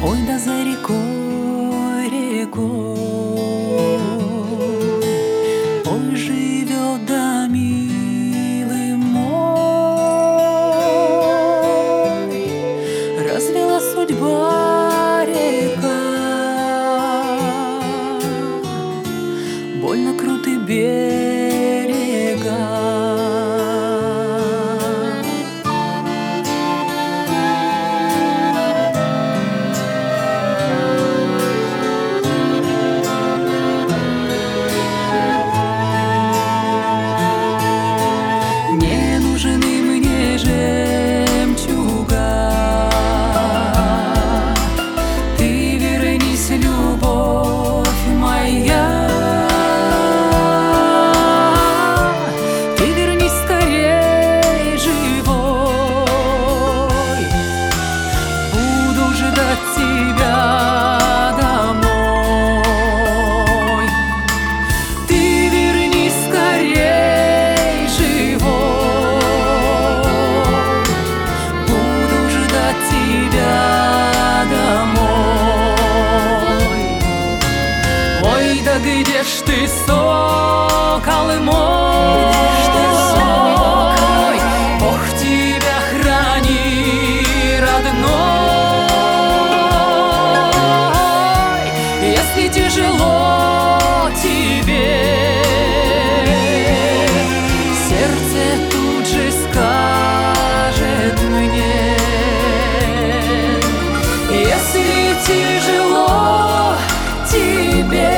Ой, да за рекой, рекой, ой, живет да милый мой. Развела судьба река, больно круты берега. Да где ж ты, сокол мой? Бог тебя храни, родной. Если тяжело тебе, сердце тут же скажет мне. Если тяжело тебе,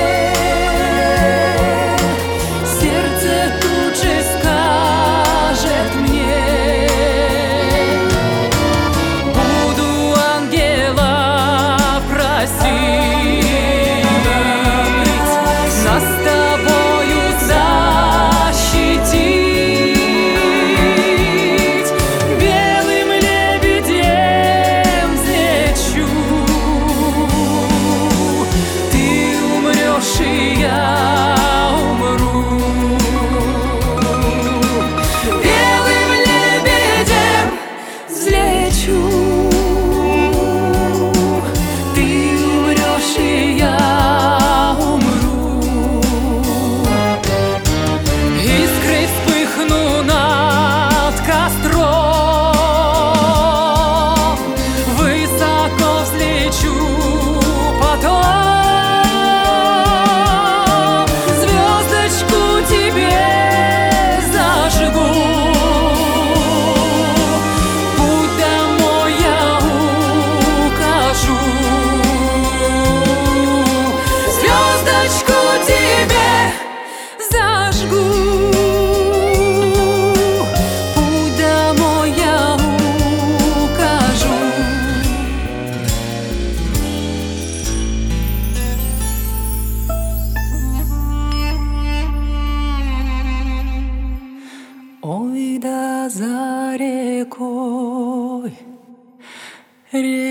ой, да за рекой, рекой.